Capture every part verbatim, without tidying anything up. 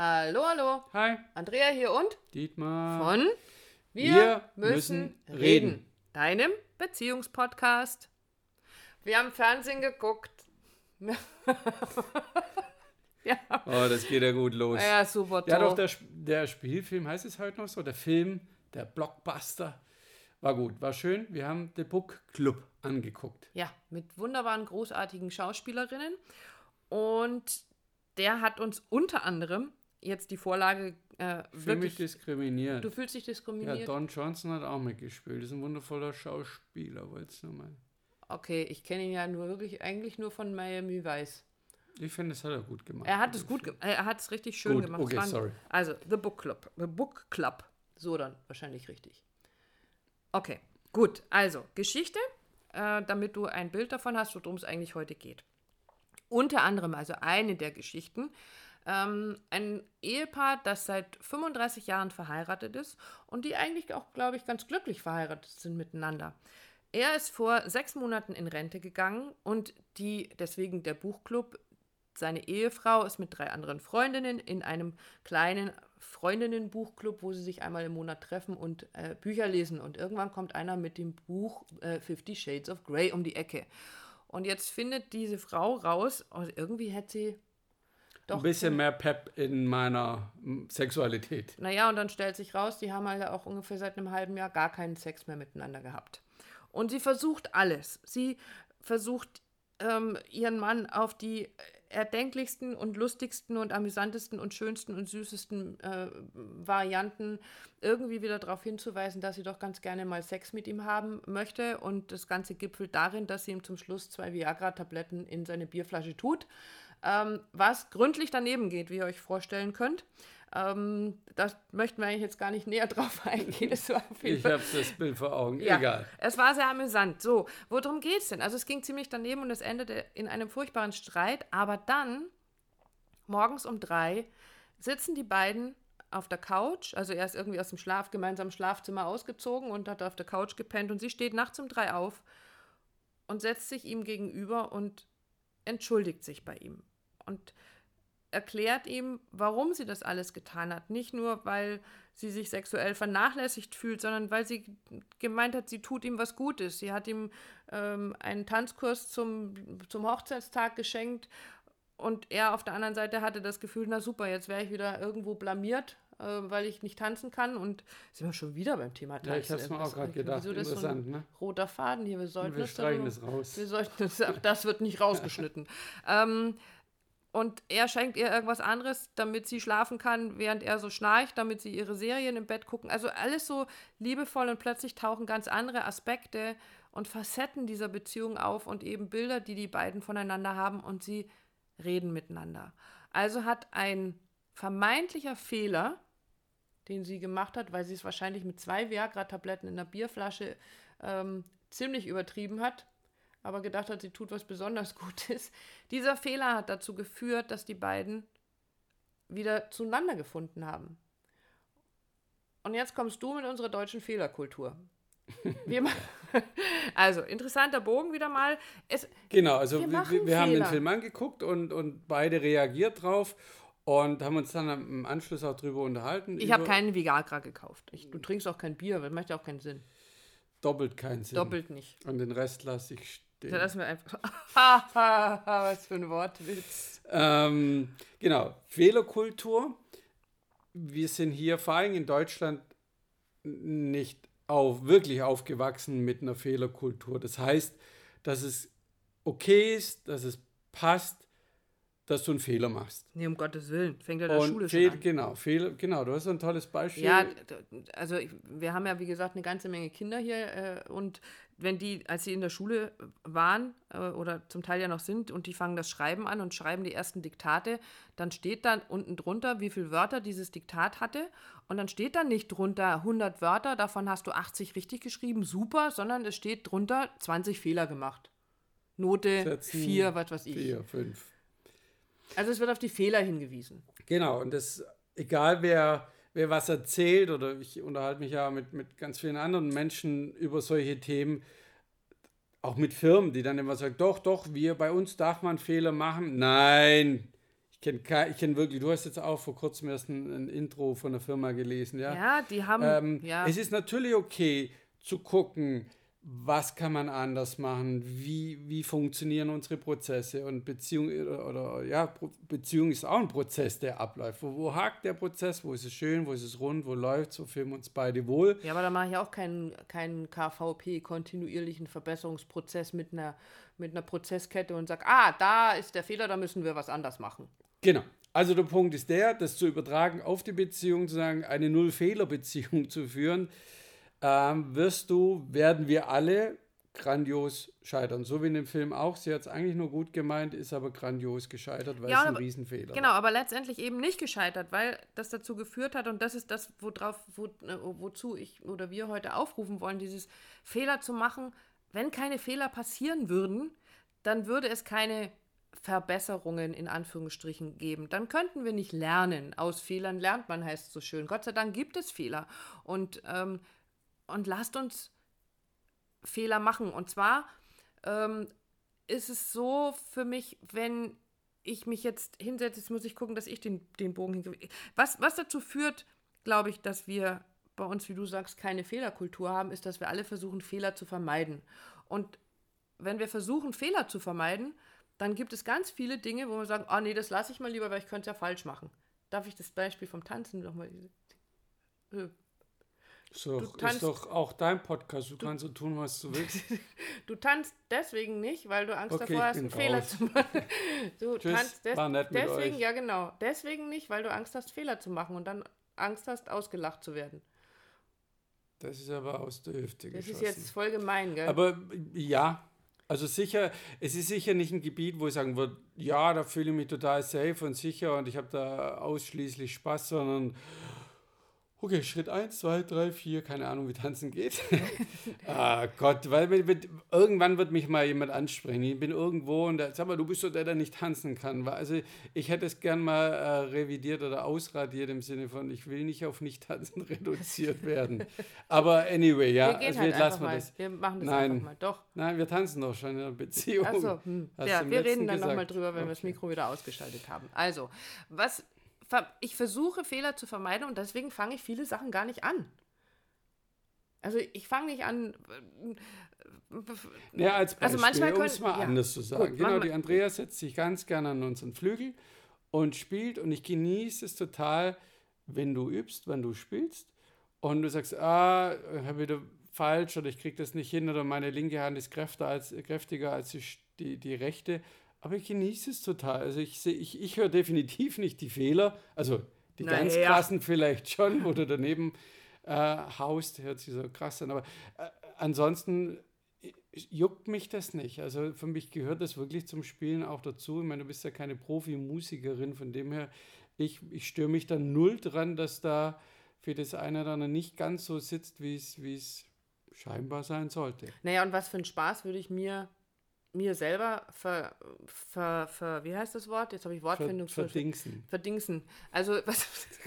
Hallo, hallo. Hi. Andrea hier und Dietmar. von Wir, Wir müssen müssen reden. reden. Deinem Beziehungspodcast. Wir haben Fernsehen geguckt. ja. Oh, das geht ja gut los. Ja, super toll. Ja, doch, der, Sp- der Spielfilm, heißt es heute noch so? Der Film, der Blockbuster. War gut, war schön. Wir haben The Book Club angeguckt. Ja, mit wunderbaren, großartigen Schauspielerinnen. Und der hat uns unter anderem jetzt die Vorlage äh, Ich fühle mich wirklich... diskriminiert. Du fühlst dich Ja, diskriminiert? Don Johnson hat auch mitgespielt. Das ist ein wundervoller Schauspieler, wolltest du mal. Okay, ich kenne ihn ja nur wirklich eigentlich nur von Miami Vice. Ich finde, das hat er gut gemacht. Er hat es gut, ge- er hat es richtig schön Gut, gemacht. okay, Es war ein- sorry. Also The Book Club, The Book Club, so dann wahrscheinlich richtig. Okay, gut. Also Geschichte, äh, damit du ein Bild davon hast, worum es eigentlich heute geht. Unter anderem, also eine der Geschichten, ähm, ein Ehepaar, das seit fünfunddreißig Jahren verheiratet ist und die eigentlich auch, glaube ich, ganz glücklich verheiratet sind miteinander. Er ist vor sechs Monaten in Rente gegangen und die, deswegen der Buchclub, seine Ehefrau ist mit drei anderen Freundinnen in einem kleinen Freundinnen-Buchclub, wo sie sich einmal im Monat treffen und äh, Bücher lesen. Und irgendwann kommt einer mit dem Buch äh, Fifty Shades of Grey um die Ecke. Und jetzt findet diese Frau raus, oh, irgendwie hätte sie doch... Ein bisschen mehr Pep in meiner mm, Sexualität. Naja, und dann stellt sich raus, die haben halt auch ungefähr seit einem halben Jahr gar keinen Sex mehr miteinander gehabt. Und sie versucht alles. Sie versucht, ähm, ihren Mann auf die erdenklichsten und lustigsten und amüsantesten und schönsten und süßesten äh, Varianten irgendwie wieder darauf hinzuweisen, dass sie doch ganz gerne mal Sex mit ihm haben möchte. Und das Ganze gipfelt darin, dass sie ihm zum Schluss zwei Viagra-Tabletten in seine Bierflasche tut, ähm, was gründlich daneben geht, wie ihr euch vorstellen könnt. Ähm, da möchten wir eigentlich jetzt gar nicht näher drauf eingehen. Es war auf jeden Ich Fall- habe das Bild vor Augen. ja, Egal. es war sehr amüsant. So, worum geht's denn? Also es ging ziemlich daneben und es endete in einem furchtbaren Streit. Aber dann, morgens um drei, sitzen die beiden auf der Couch. Also er ist irgendwie aus dem Schlaf, gemeinsamen Schlafzimmer ausgezogen und hat auf der Couch gepennt. Und sie steht nachts um drei auf und setzt sich ihm gegenüber und entschuldigt sich bei ihm. Und erklärt ihm, warum sie das alles getan hat. Nicht nur, weil sie sich sexuell vernachlässigt fühlt, sondern weil sie gemeint hat, sie tut ihm was Gutes. Sie hat ihm ähm, einen Tanzkurs zum, zum Hochzeitstag geschenkt und er auf der anderen Seite hatte das Gefühl, na super, jetzt wäre ich wieder irgendwo blamiert, äh, weil ich nicht tanzen kann und sind wir schon wieder beim Thema Tanzen. Ja, ich habe es mir auch gerade gedacht. Wieso das so Interessant, ein ne? roter Faden hier? Wir sollten Wir das streichen darüber- das raus. Wir sollten das, auch das wird nicht rausgeschnitten. ähm, Und er schenkt ihr irgendwas anderes, damit sie schlafen kann, während er so schnarcht, damit sie ihre Serien im Bett gucken. Also alles so liebevoll und plötzlich tauchen ganz andere Aspekte und Facetten dieser Beziehung auf und eben Bilder, die die beiden voneinander haben und sie reden miteinander. Also hat ein vermeintlicher Fehler, den sie gemacht hat, weil sie es wahrscheinlich mit zwei Viagra-Tabletten in einer Bierflasche ähm, ziemlich übertrieben hat, aber gedacht hat, sie tut was besonders Gutes. Dieser Fehler hat dazu geführt, dass die beiden wieder zueinander gefunden haben. Und jetzt kommst du mit unserer deutschen Fehlerkultur. Wir ma- also, interessanter Bogen wieder mal. Es, Genau, also Wir wir, machen wir, wir haben den Fehler. Film angeguckt und, und beide reagiert drauf und haben uns dann im Anschluss auch drüber unterhalten. ich habe über- keinen Viagra gekauft. Ich, du trinkst auch kein Bier, weil das macht ja auch keinen Sinn. Doppelt keinen Sinn. Doppelt nicht. Und den Rest lasse ich stehen. Da lassen wir einfach. Haha, was für ein Wortwitz. Ähm, genau, Fehlerkultur. Wir sind hier vor allem in Deutschland nicht auf, wirklich aufgewachsen mit einer Fehlerkultur. Das heißt, dass es okay ist, dass es passt, dass du einen Fehler machst. Nee, um Gottes Willen. Fängt ja in der Und Schule schon Fehl, an. genau, Fehler, genau, du hast so ein tolles Beispiel. Ja, d- also ich, wir haben ja, wie gesagt, eine ganze Menge Kinder hier äh, und wenn die, als sie in der Schule waren äh, oder zum Teil ja noch sind und die fangen das Schreiben an und schreiben die ersten Diktate, dann steht dann unten drunter, wie viele Wörter dieses Diktat hatte und dann steht dann nicht drunter hundert Wörter, davon hast du achtzig richtig geschrieben, super, sondern es steht drunter zwanzig Fehler gemacht. Note Setzen vier, was weiß ich. Vier, fünf. Also es wird auf die Fehler hingewiesen. Genau, und das, egal wer, wer was erzählt, oder ich unterhalte mich ja mit, mit ganz vielen anderen Menschen über solche Themen, auch mit Firmen, die dann immer sagen, doch, doch, wir, bei uns darf man Fehler machen. Nein, ich kenne ich kenn wirklich, du hast jetzt auch vor kurzem erst ein, ein Intro von einer Firma gelesen, ja? Ja, die haben, Ähm, ja. Es ist natürlich okay zu gucken, was kann man anders machen, wie, wie funktionieren unsere Prozesse und Beziehung oder, oder ja, Pro- Beziehung ist auch ein Prozess, der abläuft. Wo, wo hakt der Prozess, wo ist es schön, wo ist es rund, wo läuft, wo fühlen wir uns beide wohl. Ja, aber da mache ich auch keinen, keinen K V P, kontinuierlichen Verbesserungsprozess mit einer, mit einer Prozesskette und sage, ah, da ist der Fehler, da müssen wir was anders machen. Genau. Also der Punkt ist der, das zu übertragen auf die Beziehung, zu sagen, eine Null-Fehler-Beziehung zu führen, ähm, wirst du, werden wir alle grandios scheitern. So wie in dem Film auch. Sie hat es eigentlich nur gut gemeint, ist aber grandios gescheitert, weil Ja, es ein aber- Riesenfehler Genau, war. aber letztendlich eben nicht gescheitert, weil das dazu geführt hat und das ist das, worauf, wo, äh, wozu ich oder wir heute aufrufen wollen, dieses Fehler zu machen. Wenn keine Fehler passieren würden, dann würde es keine Verbesserungen in Anführungsstrichen geben. Dann könnten wir nicht lernen. Aus Fehlern lernt man, heißt es so schön. Gott sei Dank gibt es Fehler. Und, ähm, und lasst uns Fehler machen. Und zwar ähm, ist es so für mich, wenn ich mich jetzt hinsetze, jetzt muss ich gucken, dass ich den, den Bogen hinkriege. Was, was dazu führt, glaube ich, dass wir bei uns, wie du sagst, keine Fehlerkultur haben, ist, dass wir alle versuchen, Fehler zu vermeiden. Und wenn wir versuchen, Fehler zu vermeiden, dann gibt es ganz viele Dinge, wo wir sagen, ah nee, das lasse ich mal lieber, weil ich könnte es ja falsch machen. Darf ich das Beispiel vom Tanzen nochmal? Äh, Ist doch, du tanzt- ist doch auch dein Podcast. Du, kannst so tun, was du willst. Du tanzt deswegen nicht, weil du Angst Okay, davor ich hast, bin einen Fehler raus. zu machen. Du Tschüss, tanzt des war nett mit deswegen, euch. ja genau, deswegen nicht, weil du Angst hast, Fehler zu machen und dann Angst hast, ausgelacht zu werden. Das ist aber aus der Hüfte Das geschossen. ist jetzt voll gemein, gell? Aber ja, also sicher, es ist sicher nicht ein Gebiet, wo ich sagen würde, ja, da fühle ich mich total safe und sicher und ich habe da ausschließlich Spaß, sondern okay, Schritt eins, zwei, drei, vier, keine Ahnung, wie tanzen geht. Ah Gott, weil mit, mit, irgendwann wird mich mal jemand ansprechen. Ich bin irgendwo und da, sag mal, du bist so der, der nicht tanzen kann. Weil- Also ich hätte es gern mal äh, revidiert oder ausradiert im Sinne von, ich will nicht auf Nicht-Tanzen reduziert werden. Aber anyway, ja, wir gehen also halt wir einfach lassen wir mal. das. Wir machen das Nein. einfach mal. Doch. Nein, wir tanzen doch schon in einer Beziehung. Achso, hm. Hast Ja, du im wir letzten reden dann nochmal gesagt. drüber, wenn wir das Okay. Mikro wieder ausgeschaltet haben. Also, was ver- ich versuche, Fehler zu vermeiden und deswegen fange ich viele Sachen gar nicht an. Also ich fange nicht an. Ja, als Beispiel, Also manchmal um es können- mal ja. anders zu sagen. Gut, genau, machen die wir- Andrea setzt sich ganz gerne an unseren Flügel und spielt und ich genieße es total, wenn du übst, wenn du spielst und du sagst, ah, ich habe wieder falsch oder ich kriege das nicht hin oder meine linke Hand ist kräftiger als, kräftiger als die, die, die rechte. Aber ich genieße es total. Also ich, seh- ich, ich höre definitiv nicht die Fehler, also die Na ganz ja. krassen vielleicht schon, wo du daneben äh, haust, hört sich so krass an. Aber äh, ansonsten juckt mich das nicht. Also für mich gehört das wirklich zum Spielen auch dazu. Ich meine, du bist ja keine Profimusikerin, von dem her, ich, ich störe mich da null dran, dass da für das eine oder andere nicht ganz so sitzt, wie es wie es scheinbar sein sollte. Naja, und was für einen Spaß würde ich mir, mir selber ver, ver, ver, wie heißt das Wort? Jetzt habe ich Ver, Wortfindung. verdingsen. Verdingsen. Also, was.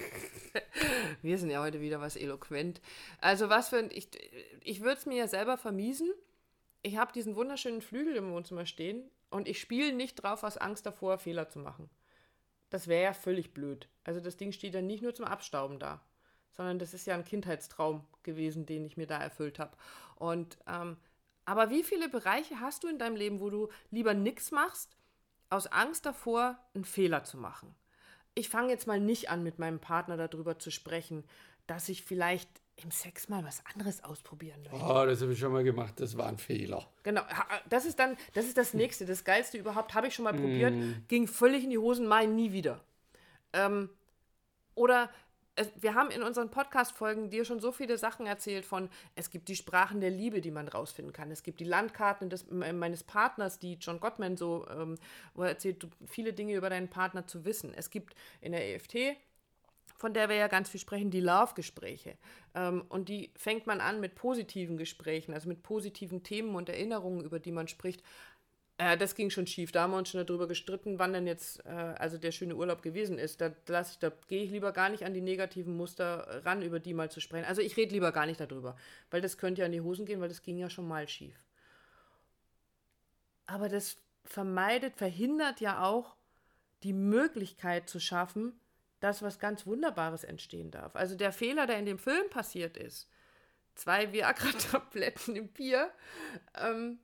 Wir sind ja heute wieder was eloquent. Also, was für ein. Ich, ich würde es mir ja selber vermiesen. Ich habe diesen wunderschönen Flügel im Wohnzimmer stehen und ich spiele nicht drauf aus Angst davor, Fehler zu machen. Das wäre ja völlig blöd. Also, das Ding steht ja nicht nur zum Abstauben da, sondern das ist ja ein Kindheitstraum gewesen, den ich mir da erfüllt habe. Und, ähm, aber wie viele Bereiche hast du in deinem Leben, wo du lieber nichts machst, aus Angst davor, einen Fehler zu machen? Ich fange jetzt mal nicht an, mit meinem Partner darüber zu sprechen, dass ich vielleicht im Sex mal was anderes ausprobieren möchte. Oh, das habe ich schon mal gemacht, das war ein Fehler. Genau, ha- das ist dann, das ist das Nächste, das Geilste überhaupt, habe ich schon mal probiert, Mm. ging völlig in die Hosen, mal nie wieder. Ähm, oder es, wir haben in unseren Podcast-Folgen dir schon so viele Sachen erzählt von, es gibt die Sprachen der Liebe, die man rausfinden kann. Es gibt die Landkarten des, me- meines Partners, die John Gottman so, ähm, wo er erzählt, du- viele Dinge über deinen Partner zu wissen. Es gibt in der E F T, von der wir ja ganz viel sprechen, die Love-Gespräche. Ähm, und die fängt man an mit positiven Gesprächen, also mit positiven Themen und Erinnerungen, über die man spricht. Äh, das ging schon schief. Da haben wir uns schon darüber gestritten, wann denn jetzt äh, also der schöne Urlaub gewesen ist. Da, lass ich, da gehe ich lieber gar nicht an die negativen Muster ran, über die mal zu sprechen. Also ich rede lieber gar nicht darüber, weil das könnte ja in die Hosen gehen, weil das ging ja schon mal schief. Aber das vermeidet, verhindert ja auch die Möglichkeit zu schaffen, dass was ganz Wunderbares entstehen darf. Also der Fehler, der in dem Film passiert ist, zwei Viagra-Tabletten im Bier, ähm,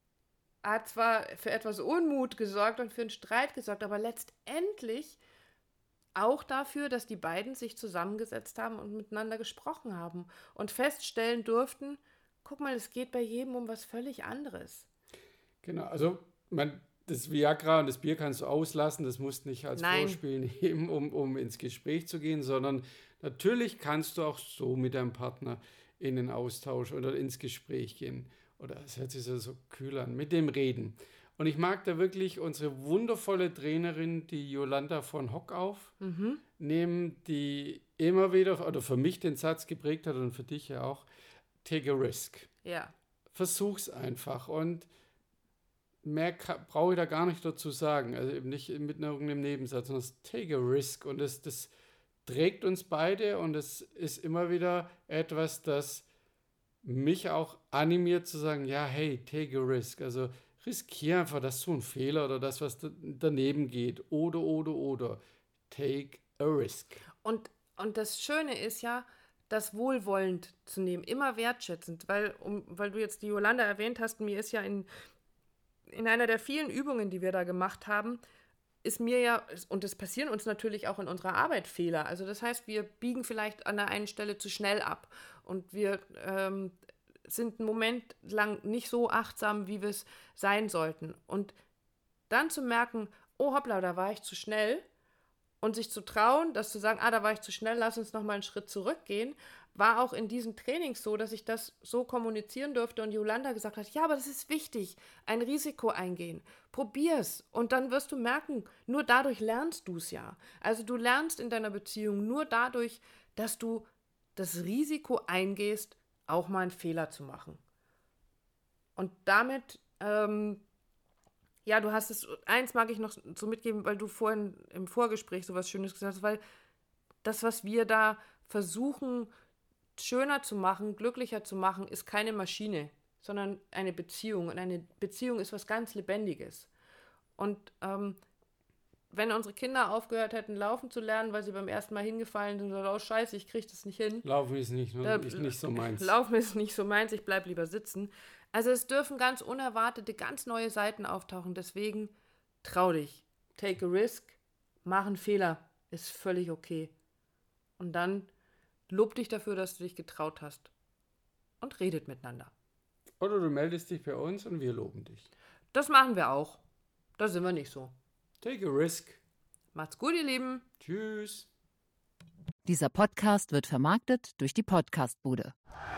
hat zwar für etwas Unmut gesorgt und für einen Streit gesorgt, aber letztendlich auch dafür, dass die beiden sich zusammengesetzt haben und miteinander gesprochen haben und feststellen durften, guck mal, es geht bei jedem um was völlig anderes. Genau, also man, das Viagra und das Bier kannst du auslassen, das musst du nicht als Nein. Vorspiel nehmen, um, um ins Gespräch zu gehen, sondern natürlich kannst du auch so mit deinem Partner in den Austausch oder ins Gespräch gehen. Oder es hört sich so, so kühl an, mit dem Reden. Und ich mag da wirklich unsere wundervolle Trainerin, die Jolanda von Hockauf, Mhm. nehmen, die immer wieder, oder für mich den Satz geprägt hat und für dich ja auch, take a risk. Ja. Versuch's einfach und mehr brauche ich da gar nicht dazu sagen. Also eben nicht mit irgendeinem Nebensatz, sondern das take a risk. Und das, das trägt uns beide und es ist immer wieder etwas, das mich auch animiert zu sagen, ja, hey, take a risk. Also riskiere einfach, dass so ein Fehler oder das, was daneben geht. Oder, oder, oder. Take a risk. Und, und das Schöne ist ja, das wohlwollend zu nehmen, immer wertschätzend, weil, um, weil du jetzt die Jolanda erwähnt hast, mir ist ja in, in einer der vielen Übungen, die wir da gemacht haben, ist mir ja, und es passieren uns natürlich auch in unserer Arbeit Fehler, also das heißt, wir biegen vielleicht an der einen Stelle zu schnell ab und wir ähm, sind einen Moment lang nicht so achtsam, wie wir es sein sollten. Und dann zu merken, oh hoppla, da war ich zu schnell, und sich zu trauen, das zu sagen, ah, da war ich zu schnell, lass uns noch mal einen Schritt zurückgehen, war auch in diesen Trainings so, dass ich das so kommunizieren durfte und Jolanda gesagt hat, ja, aber das ist wichtig, ein Risiko eingehen, probier's und dann wirst du merken, nur dadurch lernst du es ja. Also du lernst in deiner Beziehung nur dadurch, dass du das Risiko eingehst, auch mal einen Fehler zu machen. Und damit, ähm, ja, du hast es, eins mag ich noch so mitgeben, weil du vorhin im Vorgespräch so was Schönes gesagt hast, weil das, was wir da versuchen, schöner zu machen, glücklicher zu machen, ist keine Maschine, sondern eine Beziehung. Und eine Beziehung ist was ganz Lebendiges. Und ähm, wenn unsere Kinder aufgehört hätten, laufen zu lernen, weil sie beim ersten Mal hingefallen sind oder oh scheiße, ich kriege das nicht hin. Laufen ist nicht, Äh, ist nicht so meins. Laufen ist nicht so meins, ich bleib lieber sitzen. Also es dürfen ganz unerwartete, ganz neue Seiten auftauchen. Deswegen trau dich, take a risk, mach einen Fehler, ist völlig okay. Und dann lob dich dafür, dass du dich getraut hast. Und redet miteinander. Oder du meldest dich bei uns und wir loben dich. Das machen wir auch. Da sind wir nicht so. Take a risk. Macht's gut, ihr Lieben. Tschüss. Dieser Podcast wird vermarktet durch die Podcastbude.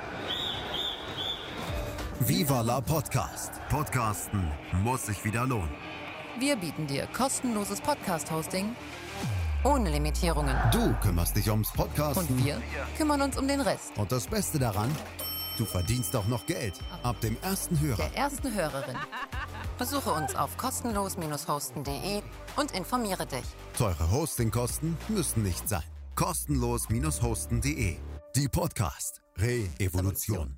Viva la Podcast. Podcasten muss sich wieder lohnen. Wir bieten dir kostenloses Podcast-Hosting ohne Limitierungen. Du kümmerst dich ums Podcasten. Und wir kümmern uns um den Rest. Und das Beste daran, du verdienst auch noch Geld. Ab dem ersten Hörer. Der ersten Hörerin. Besuche uns auf kostenlos hosten punkt de und informiere dich. Teure Hostingkosten müssen nicht sein. kostenlos hosten punkt de. Die Podcast Re-Evolution.